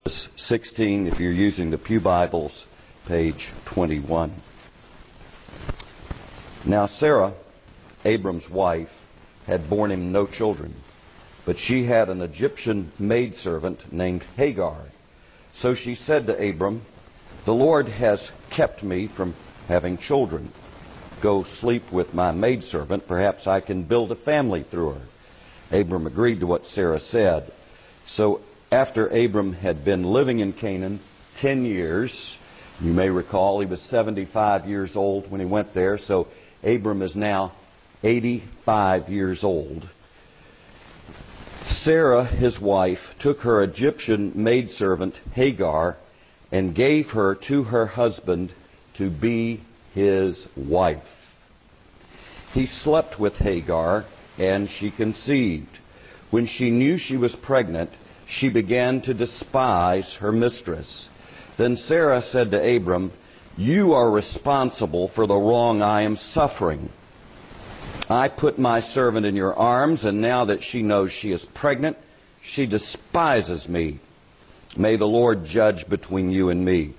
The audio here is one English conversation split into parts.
16, if you're using the Pew Bibles, page 21. Now Sarah, Abram's wife, had borne him no children, but she had an Egyptian maidservant named Hagar. So she said to Abram, "The Lord has kept me from having children. Go sleep with my maidservant. Perhaps I can build a family through her." Abram agreed to what Sarah said. So after Abram had been living in Canaan 10 years, you may recall he was 75 years old when he went there, so Abram is now 85 years old. Sarah, his wife, took her Egyptian maidservant Hagar and gave her to her husband to be his wife. He slept with Hagar, and she conceived. When she knew she was pregnant, she began to despise her mistress. Then Sarah said to Abram, "You are responsible for the wrong I am suffering. I put my servant in your arms, and now that she knows she is pregnant, she despises me. May the Lord judge between you and me."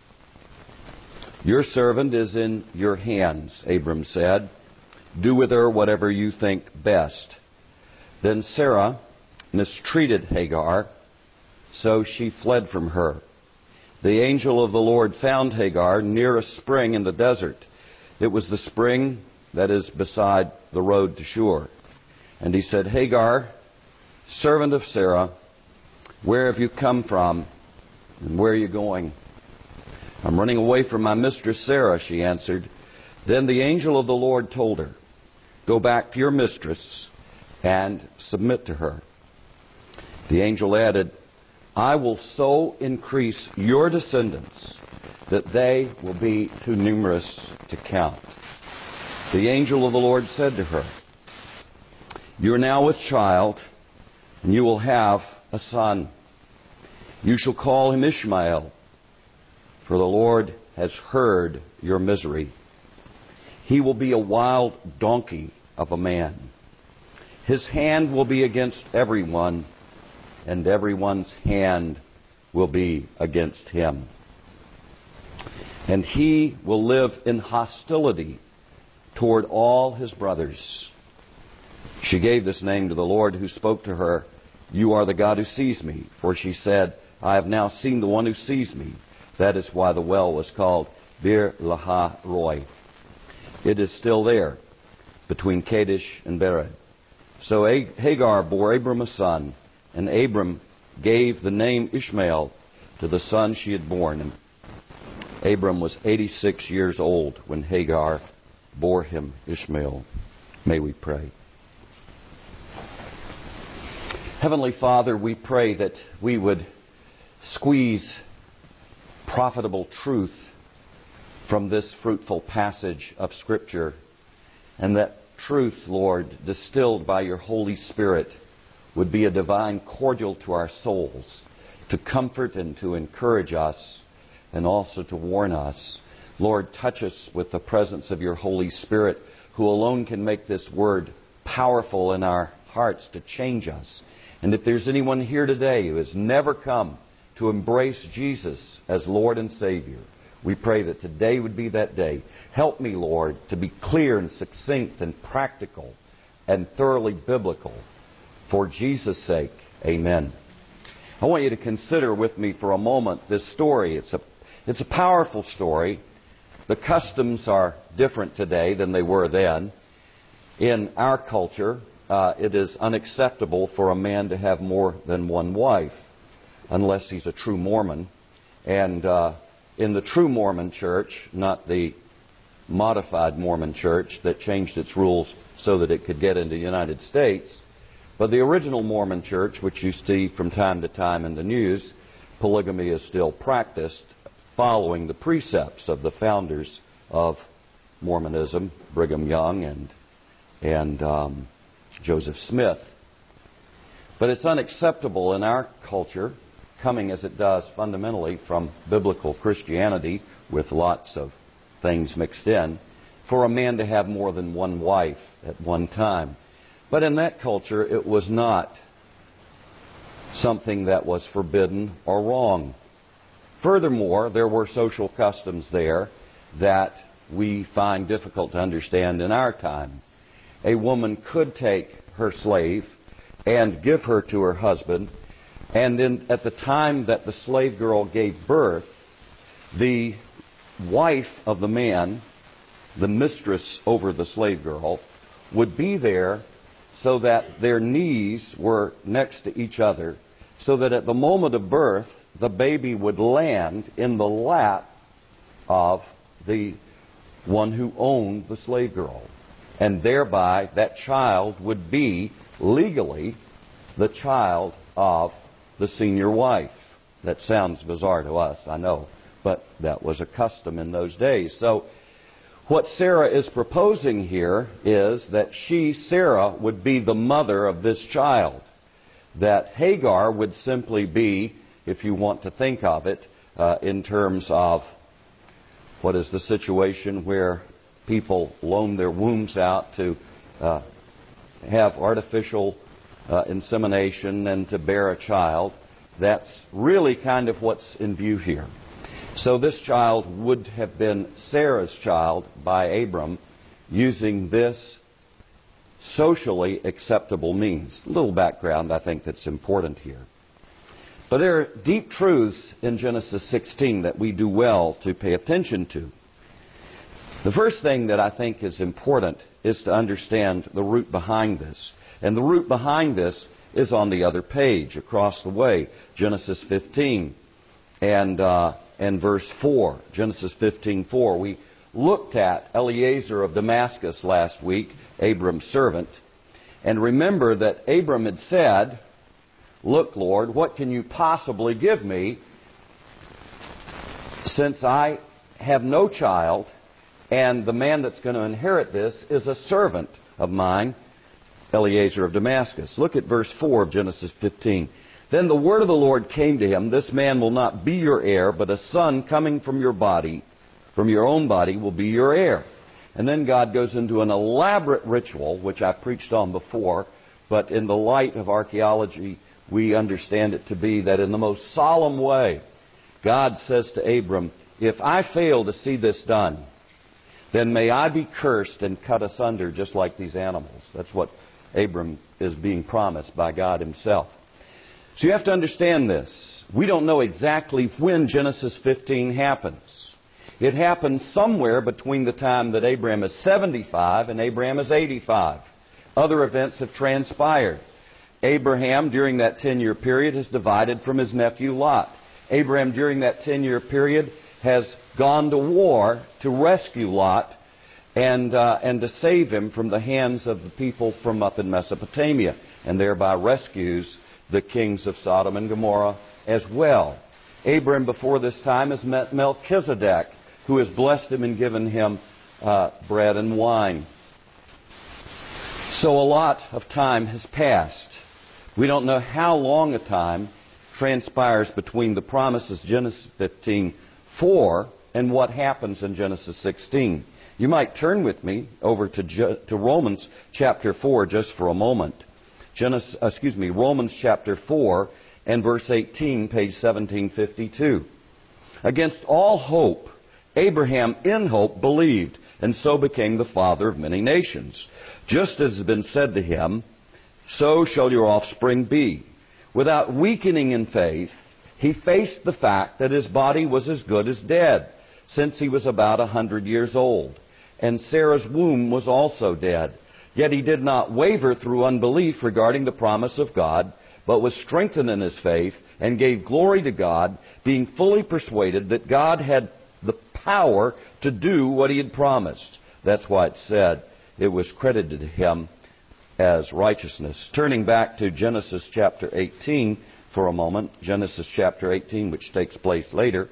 "Your servant is in your hands," Abram said. "Do with her whatever you think best." Then Sarah mistreated Hagar, so she fled from her. The angel of the Lord found Hagar near a spring in the desert. It was the spring that is beside the road to Shur. And he said, "Hagar, servant of Sarah, where have you come from, and where are you going?" "I'm running away from my mistress Sarah," she answered. Then the angel of the Lord told her, "Go back to your mistress and submit to her." The angel added, "I will so increase your descendants that they will be too numerous to count." The angel of the Lord said to her, "You are now with child, and you will have a son. You shall call him Ishmael, for the Lord has heard your misery. He will be a wild donkey of a man. His hand will be against everyone, and everyone's hand will be against him. And he will live in hostility toward all his brothers." She gave this name to the Lord who spoke to her, "You are the God who sees me." For she said, "I have now seen the one who sees me." That is why the well was called Bir Lahai Roi. It is still there, between Kadesh and Bered. So Hagar bore Abram a son, and Abram gave the name Ishmael to the son she had borne him. Abram was 86 years old when Hagar bore him Ishmael. May we pray. Heavenly Father, we pray that we would squeeze profitable truth from this fruitful passage of Scripture, and that truth, Lord, distilled by your Holy Spirit, would be a divine cordial to our souls, to comfort and to encourage us, and also to warn us. Lord, touch us with the presence of your Holy Spirit, who alone can make this word powerful in our hearts to change us. And if there's anyone here today who has never come to embrace Jesus as Lord and Savior, we pray that today would be that day. Help me, Lord, to be clear and succinct and practical and thoroughly biblical. For Jesus' sake, amen. I want you to consider with me for a moment this story. It's a powerful story. The customs are different today than they were then. In our culture, it is unacceptable for a man to have more than one wife, unless he's a true Mormon. And in the true Mormon church, not the modified Mormon church that changed its rules so that it could get into the United States, but the original Mormon church, which you see from time to time in the news, polygamy is still practiced following the precepts of the founders of Mormonism, Brigham Young and Joseph Smith. But it's unacceptable in our culture, coming as it does fundamentally from biblical Christianity with lots of things mixed in, for a man to have more than one wife at one time. But in that culture, it was not something that was forbidden or wrong. Furthermore, there were social customs there that we find difficult to understand in our time. A woman could take her slave and give her to her husband, and then at the time that the slave girl gave birth, the wife of the man, the mistress over the slave girl, would be there so that their knees were next to each other, so that at the moment of birth, the baby would land in the lap of the one who owned the slave girl. And thereby, that child would be legally the child of the senior wife. That sounds bizarre to us, I know, but that was a custom in those days. So what Sarah is proposing here is that she, Sarah, would be the mother of this child. That Hagar would simply be, if you want to think of it, in terms of what is the situation where people loan their wombs out to have artificial insemination and to bear a child. That's really kind of what's in view here. So this child would have been Sarah's child by Abram using this socially acceptable means. A little background I think that's important here. But there are deep truths in Genesis 16 that we do well to pay attention to. The first thing that I think is important is to understand the root behind this. And the root behind this is on the other page, across the way, Genesis 15 and verse 4. Genesis 15:4. We looked at Eliezer of Damascus last week, Abram's servant. And remember that Abram had said, "Look, Lord, what can you possibly give me since I have no child, and the man that's going to inherit this is a servant of mine, Eliezer of Damascus." Look at verse 4 of Genesis 15. "Then the word of the Lord came to him, 'This man will not be your heir, but a son coming from your body, from your own body, will be your heir.'" And then God goes into an elaborate ritual, which I preached on before, but in the light of archaeology, we understand it to be that in the most solemn way, God says to Abram, "If I fail to see this done, then may I be cursed and cut asunder just like these animals." That's what Abram is being promised by God himself. So you have to understand this. We don't know exactly when Genesis 15 happens. It happens somewhere between the time that Abraham is 75 and Abraham is 85. Other events have transpired. Abraham, during that 10-year period, has divided from his nephew Lot. Abraham, during that 10-year period, has gone to war to rescue Lot and to save him from the hands of the people from up in Mesopotamia, and thereby rescues the kings of Sodom and Gomorrah as well. Abraham, before this time, has met Melchizedek, who has blessed him and given him bread and wine. So a lot of time has passed. We don't know how long a time transpires between the promises Genesis 15:4 and what happens in Genesis 16. You might turn with me over to Romans chapter 4 just for a moment. Romans chapter 4 and verse 18, page 1752. "Against all hope, Abraham in hope believed, and so became the father of many nations. Just as has been said to him, so shall your offspring be. Without weakening in faith, he faced the fact that his body was as good as dead, since he was about 100 years old. And Sarah's womb was also dead. Yet he did not waver through unbelief regarding the promise of God, but was strengthened in his faith and gave glory to God, being fully persuaded that God had the power to do what he had promised." That's why it said it was credited to him as righteousness. Turning back to Genesis chapter 18 for a moment, Genesis chapter 18, which takes place later,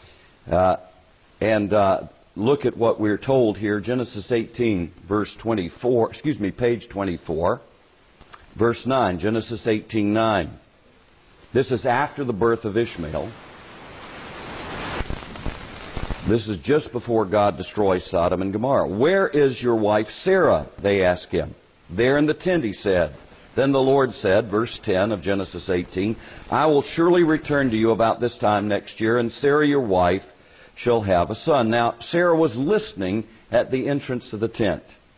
look at what we're told here. Genesis 18, verse 24, page 24, verse 9, Genesis 18:9. This is after the birth of Ishmael. This is just before God destroys Sodom and Gomorrah. "Where is your wife Sarah?" they ask him. "There in the tent," he said. Then the Lord said, verse 10 of Genesis 18, I will surely return to you about this time next year, and Sarah your wife shall have a son. Now, Sarah was listening at the entrance of the tent.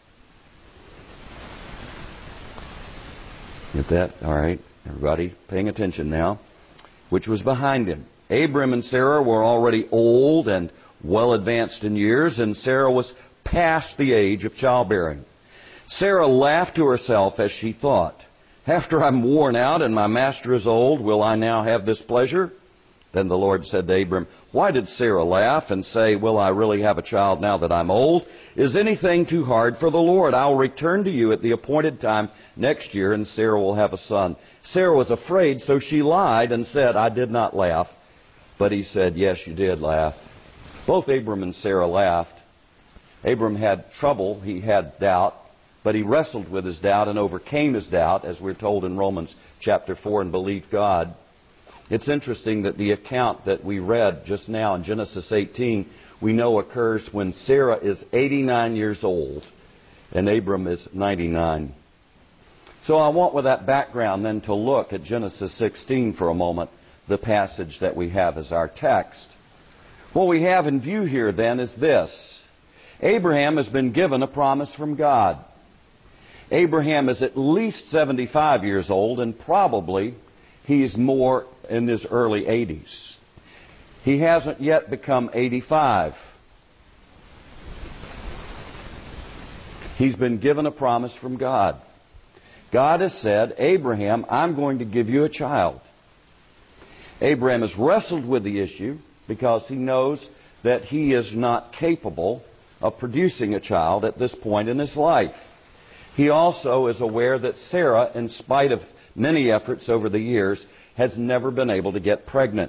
Get that? All right. Everybody paying attention now. Which was behind him. Abram and Sarah were already old and well advanced in years, and Sarah was past the age of childbearing. Sarah laughed to herself as she thought, after I'm worn out and my master is old, will I now have this pleasure? Then the Lord said to Abram, why did Sarah laugh and say, will I really have a child now that I'm old? Is anything too hard for the Lord? I'll return to you at the appointed time next year, and Sarah will have a son. Sarah was afraid, so she lied and said, I did not laugh. But he said, yes, you did laugh. Both Abram and Sarah laughed. Abram had trouble, he had doubt, but he wrestled with his doubt and overcame his doubt, as we're told in Romans chapter 4, and believed God. It's interesting that the account that we read just now in Genesis 18, we know occurs when Sarah is 89 years old and Abram is 99. So I want with that background then to look at Genesis 16 for a moment, the passage that we have as our text. What we have in view here then is this. Abraham has been given a promise from God. Abraham is at least 75 years old, and probably he's more in his early 80s. He hasn't yet become 85. He's been given a promise from God. God has said, Abraham, I'm going to give you a child. Abraham has wrestled with the issue because he knows that he is not capable of producing a child at this point in his life. He also is aware that Sarah, in spite of many efforts over the years, has never been able to get pregnant.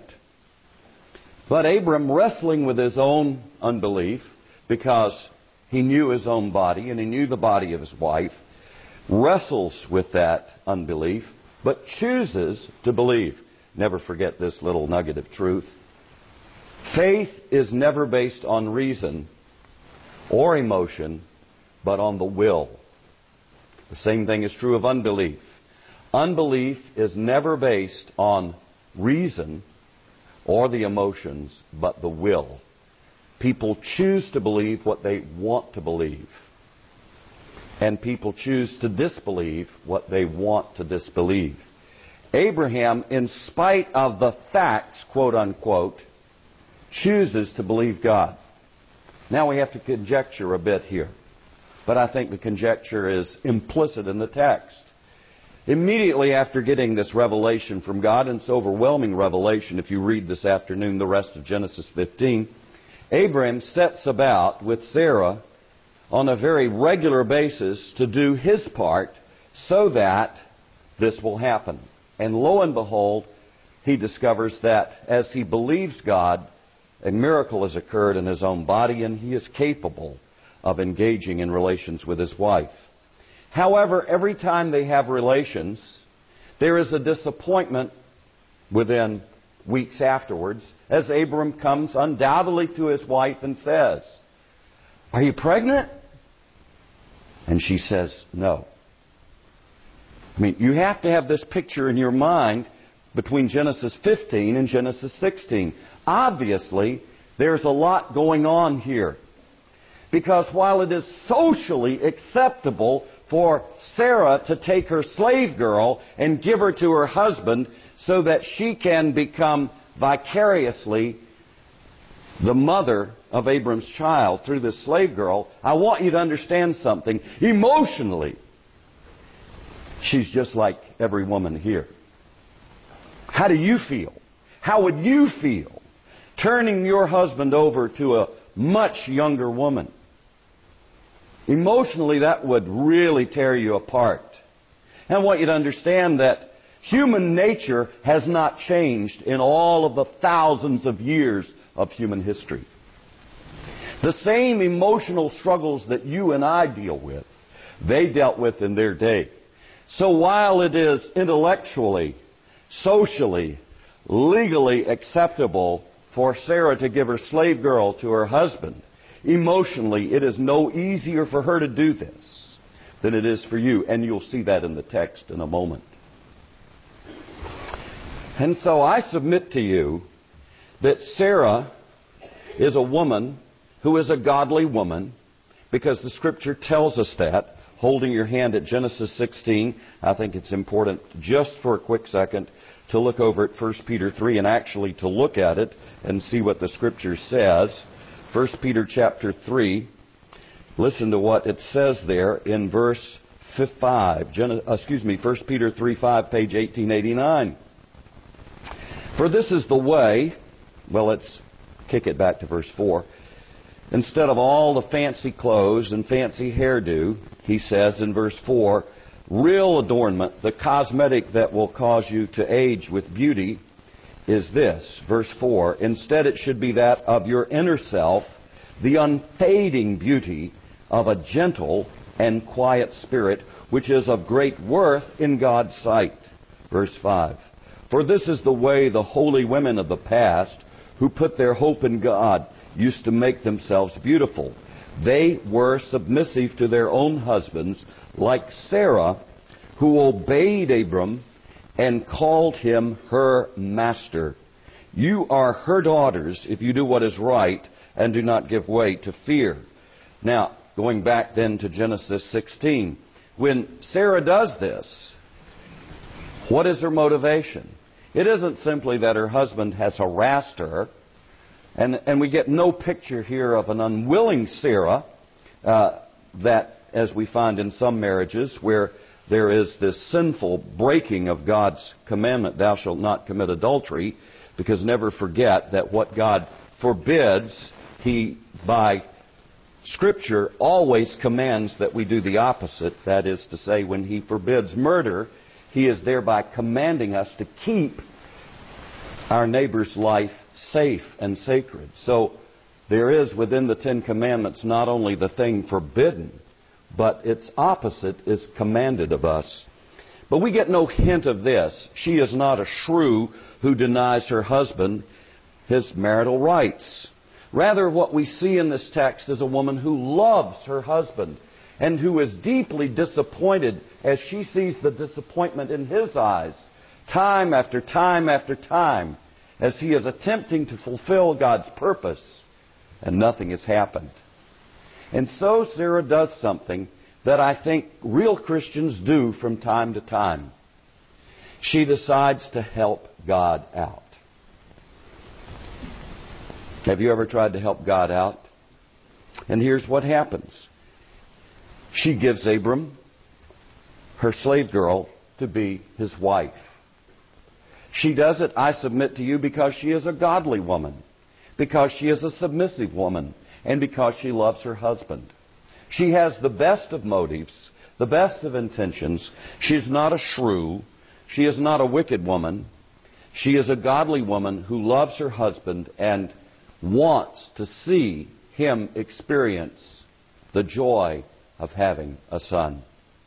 But Abram, wrestling with his own unbelief, because he knew his own body and he knew the body of his wife, wrestles with that unbelief, but chooses to believe. Never forget this little nugget of truth. Faith is never based on reason or emotion, but on the will. The same thing is true of unbelief. Unbelief is never based on reason or the emotions, but the will. People choose to believe what they want to believe. And people choose to disbelieve what they want to disbelieve. Abraham, in spite of the facts, quote unquote, chooses to believe God. Now we have to conjecture a bit here. But I think the conjecture is implicit in the text. Immediately after getting this revelation from God, and it's overwhelming revelation if you read this afternoon the rest of Genesis 15, Abraham sets about with Sarah on a very regular basis to do his part so that this will happen. And lo and behold, he discovers that as he believes God, a miracle has occurred in his own body, and he is capable of engaging in relations with his wife. However, every time they have relations, there is a disappointment within weeks afterwards, as Abram comes undoubtedly to his wife and says, "Are you pregnant?" And she says, "No." I mean, you have to have this picture in your mind between Genesis 15 and Genesis 16. Obviously, there's a lot going on here. Because while it is socially acceptable for Sarah to take her slave girl and give her to her husband so that she can become vicariously the mother of Abram's child through this slave girl, I want you to understand something. Emotionally, she's just like every woman here. How do you feel? How would you feel turning your husband over to a much younger woman? Emotionally, that would really tear you apart. And I want you to understand that human nature has not changed in all of the thousands of years of human history. The same emotional struggles that you and I deal with, they dealt with in their day. So while it is intellectually, socially, legally acceptable for Sarah to give her slave girl to her husband, emotionally, it is no easier for her to do this. than it is for you. And you'll see that in the text in a moment. And so I submit to you that Sarah is a woman who is a godly woman, because the Scripture tells us that. Holding your hand at Genesis 16, I think it's important just for a quick second to look over at 1 Peter 3 and actually to look at it and see what the Scripture says. 1 Peter chapter 3, listen to what it says there in verse 5. 1 Peter 3, 5, page 1889. For this is the way, well, let's kick it back to verse 4. Instead of all the fancy clothes and fancy hairdo, he says in verse 4, real adornment, the cosmetic that will cause you to age with beauty, is this. Verse 4, instead it should be that of your inner self, the unfading beauty of a gentle and quiet spirit, which is of great worth in God's sight. Verse 5, for this is the way the holy women of the past, who put their hope in God, used to make themselves beautiful. They were submissive to their own husbands, like Sarah, who obeyed Abram and called him her master. You are her daughters if you do what is right and do not give way to fear. Now, going back then to Genesis 16, when Sarah does this, what is her motivation? It isn't simply that her husband has harassed her, and we get no picture here of an unwilling Sarah, that, as we find in some marriages, where there is this sinful breaking of God's commandment, thou shalt not commit adultery, because never forget that what God forbids, He, by Scripture, always commands that we do the opposite. That is to say, when He forbids murder, He is thereby commanding us to keep our neighbor's life safe and sacred. So there is within the Ten Commandments not only the thing forbidden, but its opposite is commanded of us. But we get no hint of this. She is not a shrew who denies her husband his marital rights. Rather, what we see in this text is a woman who loves her husband and who is deeply disappointed as she sees the disappointment in his eyes, time after time after time, as he is attempting to fulfill God's purpose, and nothing has happened. And so Sarah does something that I think real Christians do from time to time. She decides to help God out. Have you ever tried to help God out? And here's what happens. She gives Abram her slave girl to be his wife. She does it, I submit to you, because she is a godly woman, because she is a submissive woman, and because she loves her husband. She has the best of motives, the best of intentions. She's not a shrew. She is not a wicked woman. She is a godly woman who loves her husband and wants to see him experience the joy of having a son.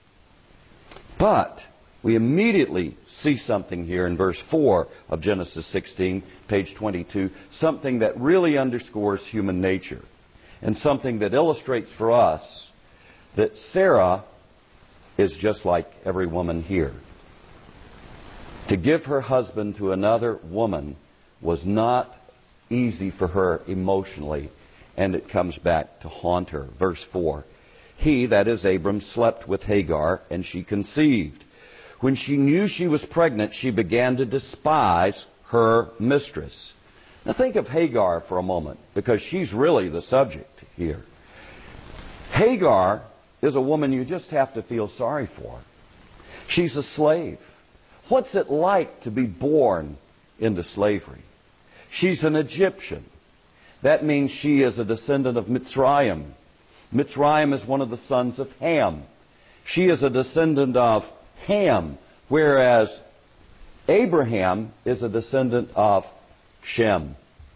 But we immediately see something here in verse 4 of Genesis 16, page 22, something that really underscores human nature, and something that illustrates for us that Sarah is just like every woman here. To give her husband to another woman was not easy for her emotionally, and it comes back to haunt her. Verse 4, he, that is Abram, slept with Hagar, and she conceived. When she knew she was pregnant, she began to despise her mistress. Now think of Hagar for a moment, because she's really the subject here. Hagar is a woman you just have to feel sorry for. She's a slave. What's it like to be born into slavery? She's an Egyptian. That means she is a descendant of Mitzrayim. Mitzrayim is one of the sons of Ham. She is a descendant of Ham, whereas Abraham is a descendant of Shem.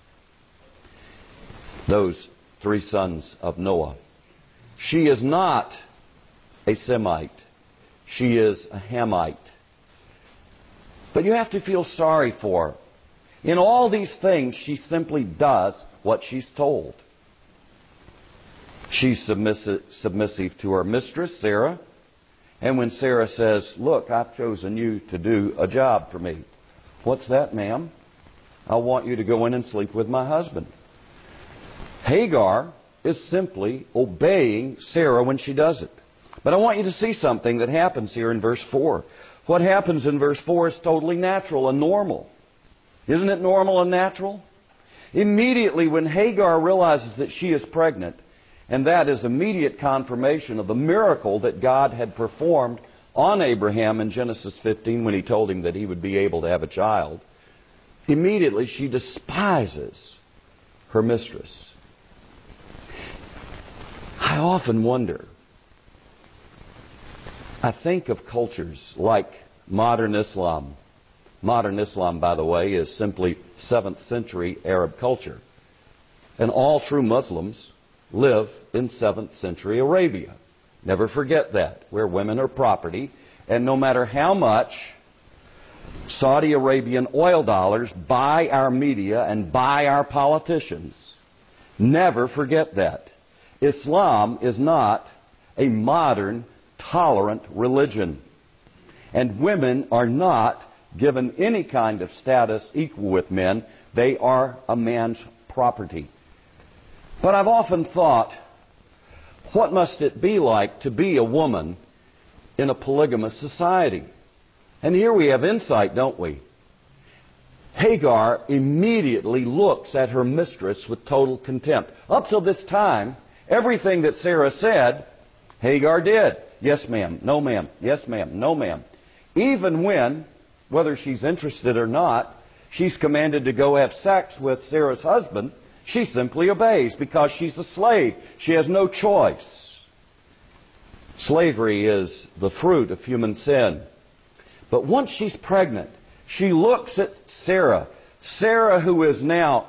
Those three sons of Noah. She is not a Semite. She is a Hamite. But you have to feel sorry for her. In all these things, she simply does what she's told. She's submissive to her mistress, Sarah. And when Sarah says, look, I've chosen you to do a job for me. What's that, ma'am? I want you to go in and sleep with my husband. Hagar is simply obeying Sarah when she does it. But I want you to see something that happens here in verse 4. What happens in verse 4 is totally natural and normal. Isn't it normal and natural? Immediately when Hagar realizes that she is pregnant, and that is immediate confirmation of the miracle that God had performed on Abraham in Genesis 15 when He told him that he would be able to have a child, immediately she despises her mistress. I often wonder, I think of cultures like modern Islam. Modern Islam, by the way, is simply 7th century Arab culture. And all true Muslims live in 7th century Arabia. Never forget that, where women are property, and no matter how much Saudi Arabian oil dollars buy our media and buy our politicians, never forget that. Islam is not a modern, tolerant religion. And women are not given any kind of status equal with men. They are a man's property. But I've often thought, what must it be like to be a woman in a polygamous society? And here we have insight, don't we? Hagar immediately looks at her mistress with total contempt. Up till this time, everything that Sarah said, Hagar did. Yes, ma'am. No, ma'am. Yes, ma'am. No, ma'am. Even when, whether she's interested or not, she's commanded to go have sex with Sarah's husband, she simply obeys because she's a slave. She has no choice. Slavery is the fruit of human sin. But once she's pregnant, she looks at Sarah. Sarah, who is now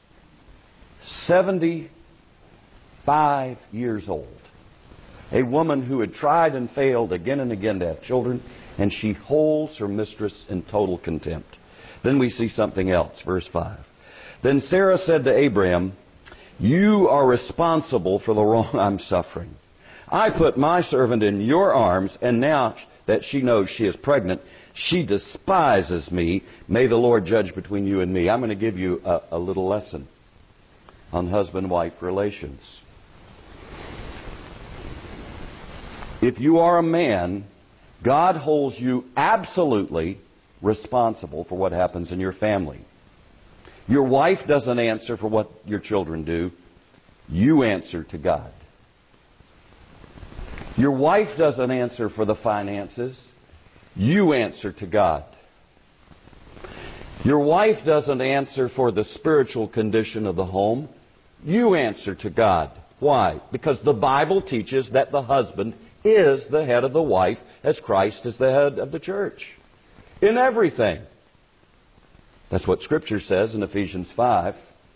75 years old. A woman who had tried and failed again and again to have children, and she holds her mistress in total contempt. Then we see something else, verse 5. Then Sarah said to Abraham, you are responsible for the wrong I'm suffering. I put my servant in your arms, and now that she knows she is pregnant, she despises me. May the Lord judge between you and me. I'm going to give you a little lesson on husband-wife relations. If you are a man, God holds you absolutely responsible for what happens in your family. Your wife doesn't answer for what your children do. You answer to God. Your wife doesn't answer for the finances. You answer to God. Your wife doesn't answer for the spiritual condition of the home. You answer to God. Why? Because the Bible teaches that the husband is the head of the wife as Christ is the head of the church. In everything. That's what Scripture says in Ephesians 5.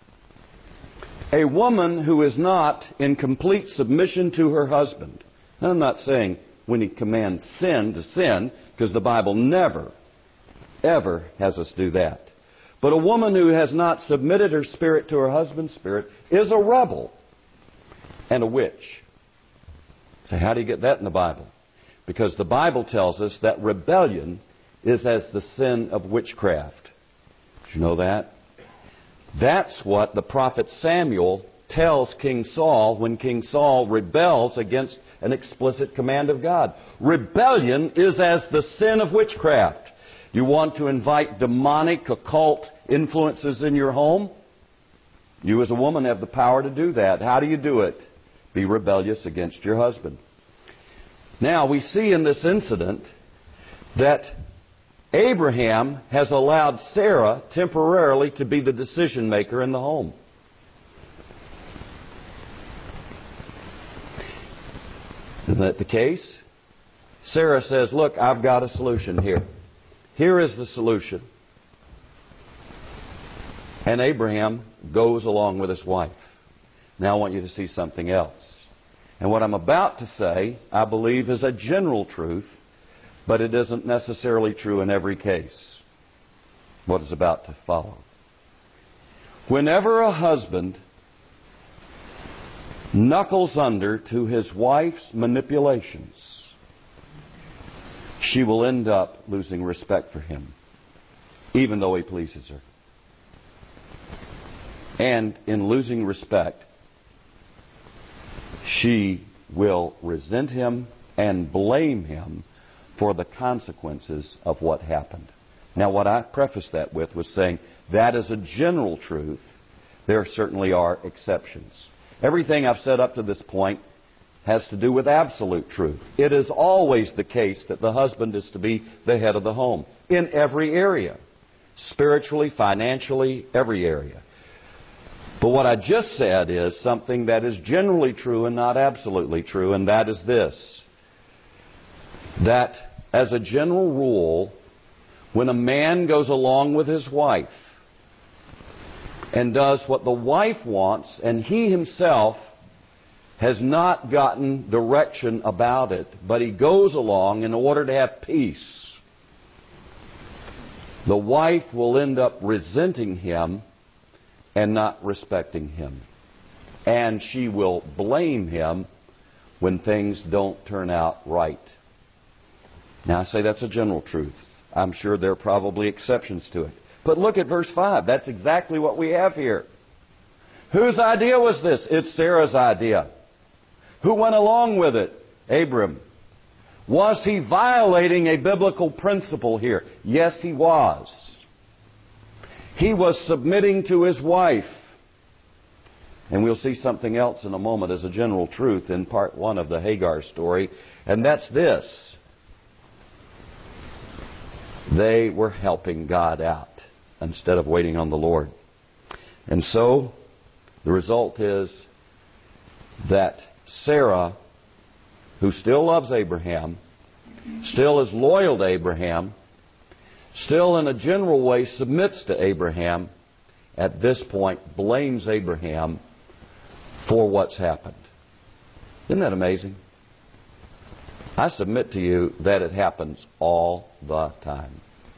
A woman who is not in complete submission to her husband. Now, I'm not saying when he commands sin to sin, because the Bible never, ever has us do that. But a woman who has not submitted her spirit to her husband's spirit is a rebel and a witch. So how do you get that in the Bible? Because the Bible tells us that rebellion is as the sin of witchcraft. Did you know that? That's what the prophet Samuel tells King Saul when King Saul rebels against an explicit command of God. Rebellion is as the sin of witchcraft. You want to invite demonic, occult influences in your home? You as a woman have the power to do that. How do you do it? Be rebellious against your husband. Now, we see in this incident that Abraham has allowed Sarah temporarily to be the decision maker in the home. Isn't that the case? Sarah says, look, I've got a solution here. Here is the solution. And Abraham goes along with his wife. Now I want you to see something else. And what I'm about to say, I believe, is a general truth, but it isn't necessarily true in every case. What is about to follow. Whenever a husband knuckles under to his wife's manipulations, she will end up losing respect for him, even though he pleases her. And in losing respect, she will resent him and blame him for the consequences of what happened. Now, what I prefaced that with was saying that is a general truth. There certainly are exceptions. Everything I've said up to this point has to do with absolute truth. It is always the case that the husband is to be the head of the home in every area, spiritually, financially, every area. But what I just said is something that is generally true and not absolutely true, and that is this: that as a general rule, when a man goes along with his wife and does what the wife wants, and he himself has not gotten direction about it, but he goes along in order to have peace, the wife will end up resenting him and not respecting him. And she will blame him when things don't turn out right. Now, I say that's a general truth. I'm sure there are probably exceptions to it. But look at verse 5. That's exactly what we have here. Whose idea was this? It's Sarah's idea. Who went along with it? Abram. Was he violating a biblical principle here? Yes, he was. He was submitting to his wife. And we'll see something else in a moment as a general truth in part 1 of the Hagar story, and that's this: they were helping God out instead of waiting on the Lord. And so the result is that Sarah, who still loves Abraham, still is loyal to Abraham, still in a general way submits to Abraham, at this point blames Abraham for what's happened. Isn't that amazing? I submit to you that it happens all the time.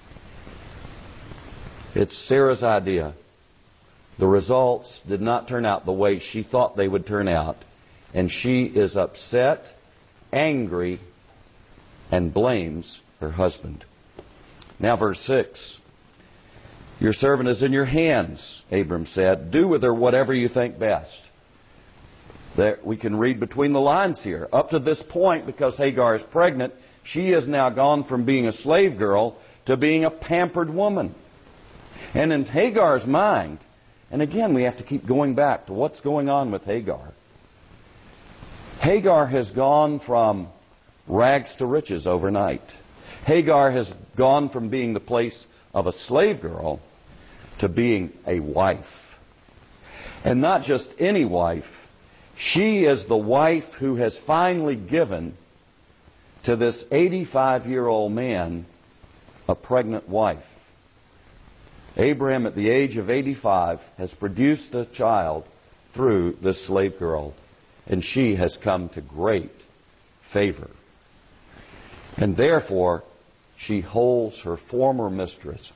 It's Sarah's idea. The results did not turn out the way she thought they would turn out, and she is upset, angry, and blames her husband. Now, verse 6. Your servant is in your hands, Abram said. Do with her whatever you think best. There, we can read between the lines here. Up to this point, because Hagar is pregnant, she has now gone from being a slave girl to being a pampered woman. And in Hagar's mind, and again we have to keep going back to what's going on with Hagar. Hagar has gone from rags to riches overnight. Hagar has gone from being the place of a slave girl to being a wife. And not just any wife. She is the wife who has finally given to this 85-year-old man a pregnant wife. Abraham, at the age of 85, has produced a child through this slave girl, and she has come to great favor. And therefore, she holds her former mistress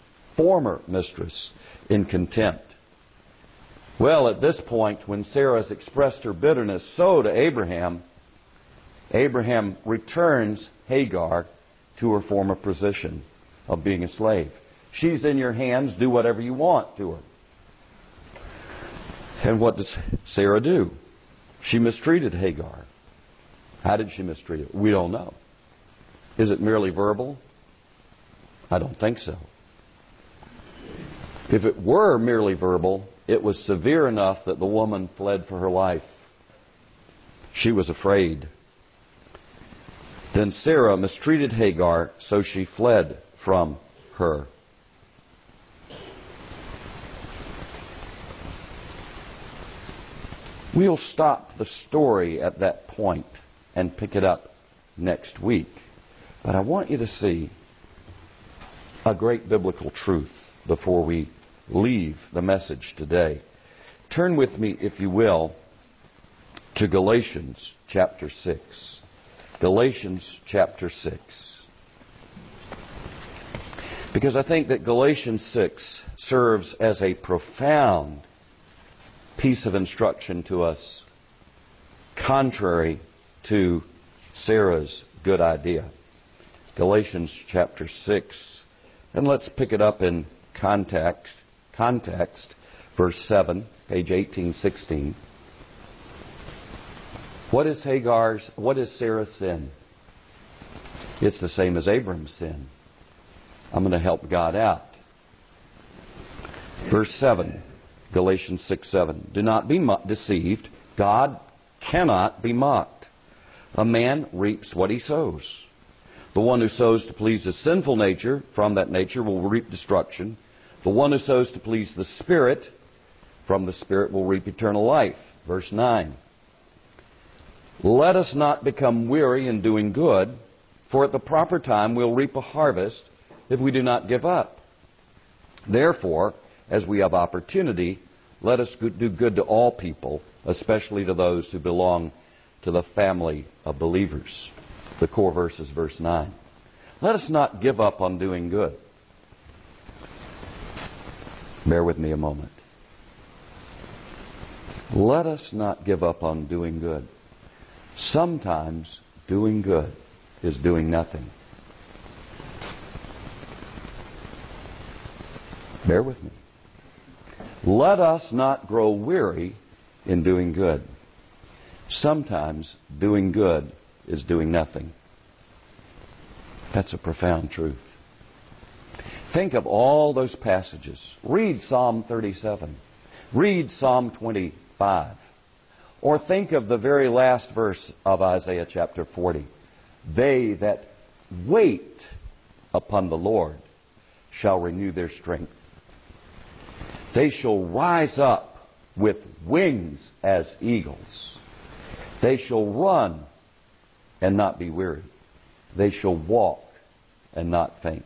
in contempt. Well, at this point, when Sarah has expressed her bitterness so to Abraham, Abraham returns Hagar to her former position of being a slave. She's in your hands, do whatever you want to her. And what does Sarah do? She mistreated Hagar. How did she mistreat her? We don't know. Is it merely verbal? I don't think so. If it were merely verbal, it was severe enough that the woman fled for her life. She was afraid. Then Sarah mistreated Hagar, so she fled from her. We'll stop the story at that point and pick it up next week. But I want you to see a great biblical truth before we leave the message today. Turn with me, if you will, to Galatians chapter 6. Galatians chapter 6. Because I think that Galatians 6 serves as a profound piece of instruction to us, contrary to Sarah's good idea. Galatians chapter 6. And let's pick it up in context. Verse 7, page 1816. What is Sarah's sin? It's the same as Abram's sin. I'm going to help God out. Verse 7, Galatians 6:7. Do not be deceived. God cannot be mocked. A man reaps what he sows. The one who sows to please his sinful nature, from that nature will reap destruction. The one who sows to please the Spirit, from the Spirit will reap eternal life. Verse 9. Let us not become weary in doing good, for at the proper time we'll reap a harvest if we do not give up. Therefore, as we have opportunity, let us do good to all people, especially to those who belong to the family of believers. The core verse is verse 9. Let us not give up on doing good. Bear with me a moment. Let us not give up on doing good. Sometimes doing good is doing nothing. Bear with me. Let us not grow weary in doing good. Sometimes doing good is doing nothing. That's a profound truth. Think of all those passages. Read Psalm 37. Read Psalm 25. Or think of the very last verse of Isaiah chapter 40. They that wait upon the Lord shall renew their strength. They shall rise up with wings as eagles. They shall run and not be weary. They shall walk and not faint.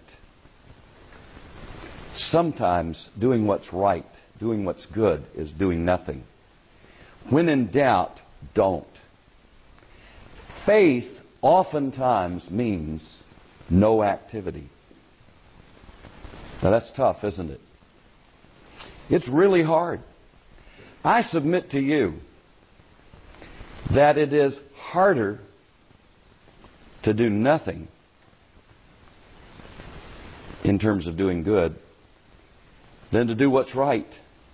Sometimes doing what's right, doing what's good, is doing nothing. When in doubt, don't. Faith oftentimes means no activity. Now that's tough, isn't it? It's really hard. I submit to you that it is harder to do nothing in terms of doing good than to do what's right.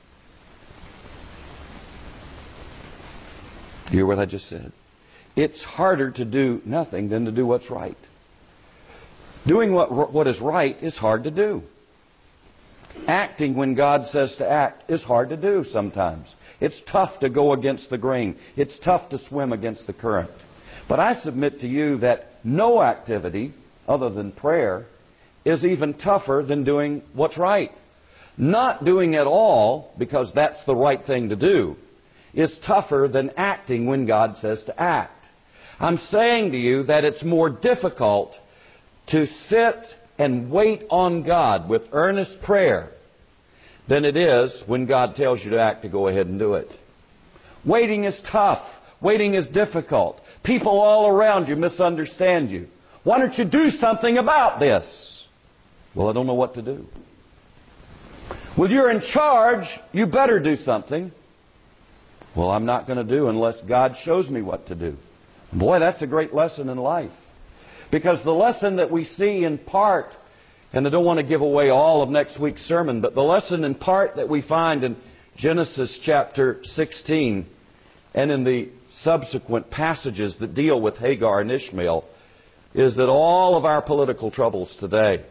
You hear what I just said? It's harder to do nothing than to do what's right. Doing what is right is hard to do. Acting when God says to act is hard to do sometimes. It's tough to go against the grain. It's tough to swim against the current. But I submit to you that no activity other than prayer is even tougher than doing what's right. Not doing at all, because that's the right thing to do, is tougher than acting when God says to act. I'm saying to you that it's more difficult to sit and wait on God with earnest prayer than it is when God tells you to act, to go ahead and do it. Waiting is tough. Waiting is difficult. People all around you misunderstand you. Why don't you do something about this? Well, I don't know what to do. Well, you're in charge. You better do something. Well, I'm not going to do unless God shows me what to do. Boy, that's a great lesson in life. Because the lesson that we see in part, and I don't want to give away all of next week's sermon, but the lesson in part that we find in Genesis chapter 16 and in the subsequent passages that deal with Hagar and Ishmael is that all of our political troubles today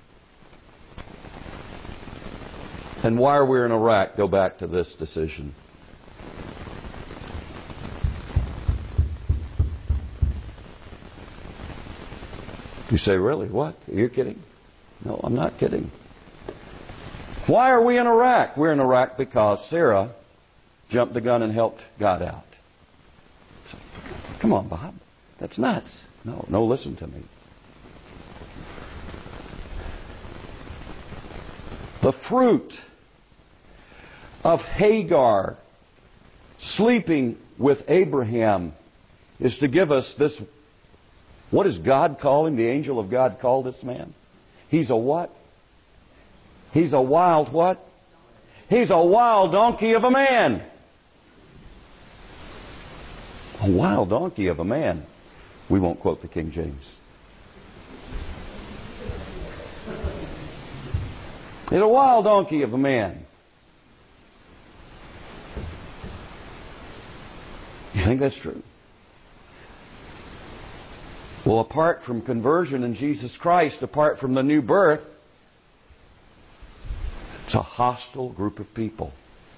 and why we're in Iraq go back to this decision. You say, really? What? Are you kidding? No, I'm not kidding. Why are we in Iraq? We're in Iraq because Sarah jumped the gun and helped God out. Come on, Bob. That's nuts. No, listen to me. The fruit of Hagar sleeping with Abraham is to give us this. What does God call him? The angel of God called this man? He's a what? He's a wild what? He's a wild donkey of a man. A wild donkey of a man. We won't quote the King James. It's a wild donkey of a man. You think that's true? Well, apart from conversion in Jesus Christ, apart from the new birth, it's a hostile group of people.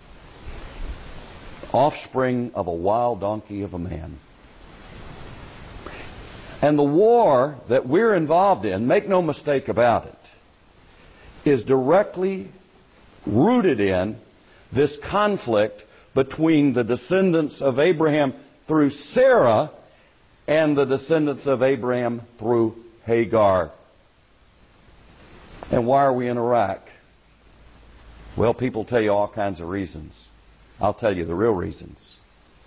Offspring of a wild donkey of a man. And the war that we're involved in, make no mistake about it, is directly rooted in this conflict between the descendants of Abraham through Sarah and the descendants of Abraham through Hagar. And why are we in Iraq? Well, people tell you all kinds of reasons. I'll tell you the real reasons.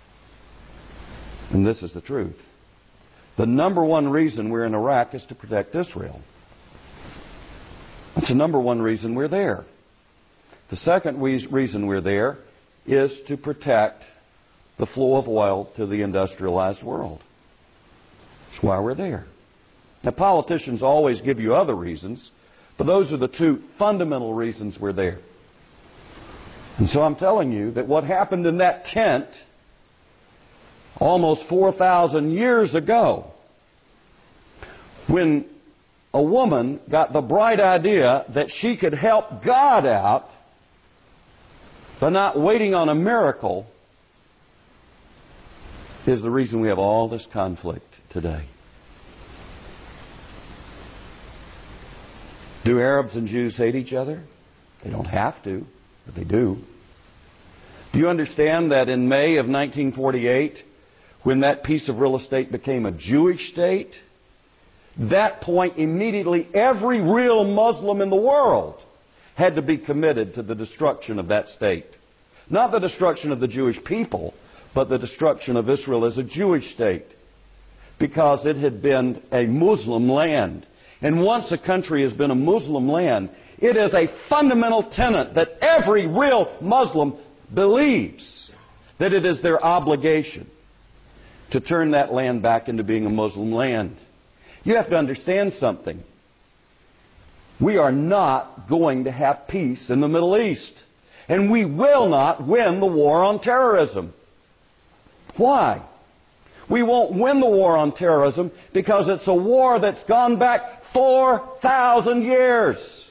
And this is the truth. The number one reason we're in Iraq is to protect Israel. That's the number one reason we're there. The second reason we're there is to protect the flow of oil to the industrialized world. That's why we're there. Now, politicians always give you other reasons, but those are the two fundamental reasons we're there. And so I'm telling you that what happened in that tent almost 4,000 years ago, when a woman got the bright idea that she could help God out by not waiting on a miracle, is the reason we have all this conflict today. Do Arabs and Jews hate each other? They don't have to, but they do. Do you understand that in May of 1948, when that piece of real estate became a Jewish state, that point immediately every real Muslim in the world had to be committed to the destruction of that state. Not the destruction of the Jewish people, but the destruction of Israel as a Jewish state. Because it had been a Muslim land. And once a country has been a Muslim land, it is a fundamental tenet that every real Muslim believes that it is their obligation to turn that land back into being a Muslim land. You have to understand something. We are not going to have peace in the Middle East. And we will not win the war on terrorism. Why? We won't win the war on terrorism because it's a war that's gone back 4,000 years.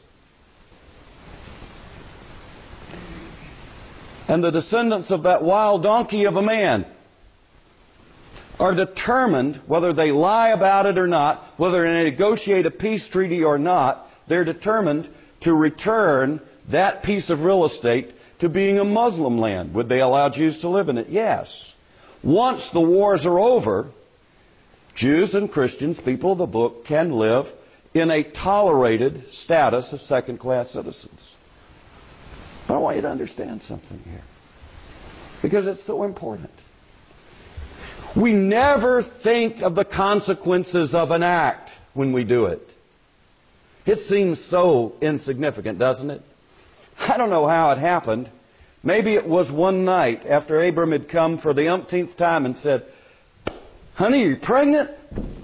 And the descendants of that wild donkey of a man are determined, whether they lie about it or not, whether they negotiate a peace treaty or not, they're determined to return that piece of real estate to being a Muslim land. Would they allow Jews to live in it? Yes. Once the wars are over, Jews and Christians, people of the book, can live in a tolerated status of second-class citizens. But I want you to understand something here, because it's so important. We never think of the consequences of an act when we do it. It seems so insignificant, doesn't it? I don't know how it happened. Maybe it was one night after Abram had come for the umpteenth time and said, "Honey, are you pregnant?"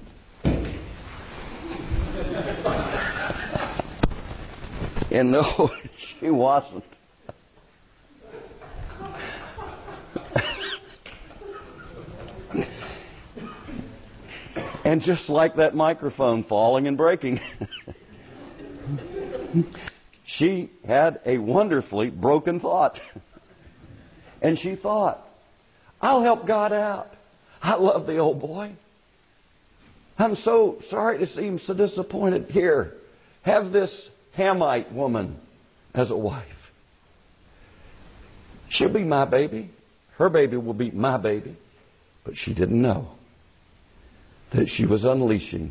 And no, she wasn't. And just like that microphone falling and breaking, she had a wonderfully broken thought. And she thought, I'll help God out. I love the old boy. I'm so sorry to see him so disappointed. Here, have this Hamite woman as a wife. She'll be my baby. Her baby will be my baby. But she didn't know that she was unleashing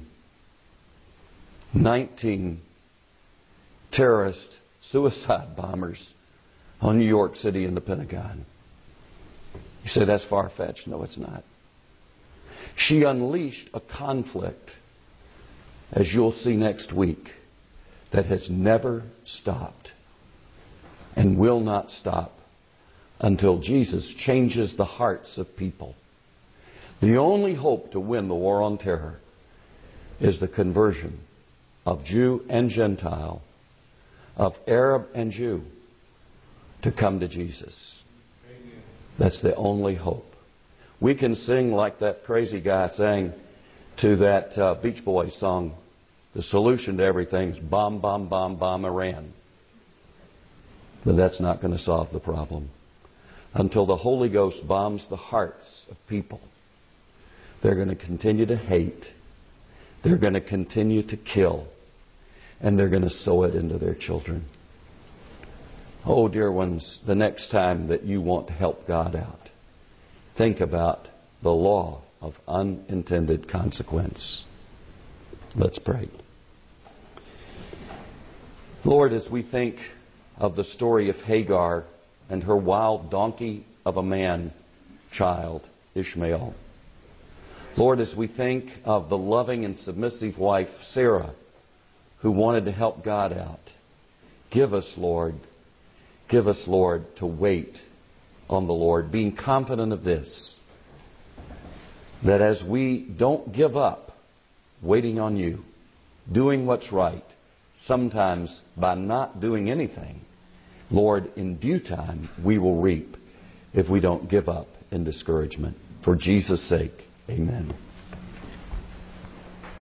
19 terrorist suicide bombers on New York City and the Pentagon. You say that's far-fetched. No, it's not. She unleashed a conflict, as you'll see next week, that has never stopped and will not stop until Jesus changes the hearts of people. The only hope to win the war on terror is the conversion of Jew and Gentile of Arab and Jew to come to Jesus. That's the only hope. We can sing like that crazy guy sang to that Beach Boys song, the solution to everything is bomb, bomb, bomb, bomb Iran. But that's not going to solve the problem. Until the Holy Ghost bombs the hearts of people, they're going to continue to hate, they're going to continue to kill, and they're going to sow it into their children. Oh, dear ones, the next time that you want to help God out, think about the law of unintended consequence. Let's pray. Lord, as we think of the story of Hagar and her wild donkey of a man child, Ishmael, Lord, as we think of the loving and submissive wife, Sarah, who wanted to help God out, give us, Lord, to wait on the Lord, being confident of this, that as we don't give up waiting on you, doing what's right, sometimes by not doing anything, Lord, in due time we will reap if we don't give up in discouragement. For Jesus' sake, amen.